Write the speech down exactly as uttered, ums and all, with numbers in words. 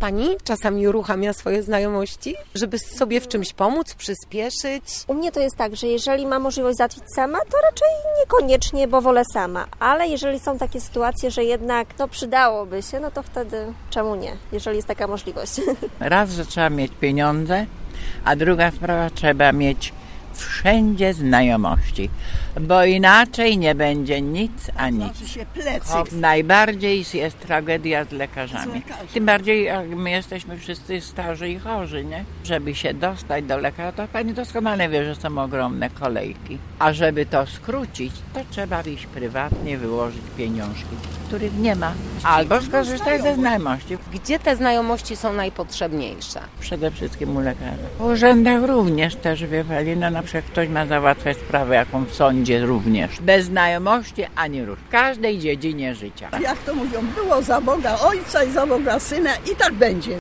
Pani czasami uruchamia swoje znajomości, żeby sobie w czymś pomóc, przyspieszyć? U mnie to jest tak, że jeżeli mam możliwość załatwić sama, to raczej niekoniecznie, bo wolę sama. Ale jeżeli są takie sytuacje, że jednak no, przydałoby się, no to wtedy czemu nie, jeżeli jest taka możliwość. Raz, że trzeba mieć pieniądze, a druga sprawa, trzeba mieć wszędzie znajomości, bo inaczej nie będzie nic a nic. O, najbardziej jest tragedia z lekarzami. Tym bardziej jak my jesteśmy wszyscy starzy i chorzy, nie? Żeby się dostać do lekarza, to pani doskonale wie, że są ogromne kolejki. A żeby to skrócić, to trzeba iść prywatnie, wyłożyć pieniążki, których nie ma. Albo skorzystać ze znajomości. Gdzie te znajomości są najpotrzebniejsze? Przede wszystkim u lekarza. W urzędach również też, wie pani, no na przykład ktoś ma załatwiać sprawę, jaką w sądzie również. Bez znajomości ani rusz. W każdej dziedzinie życia. Jak to mówią, było za Boga Ojca i za Boga Syna i tak będzie.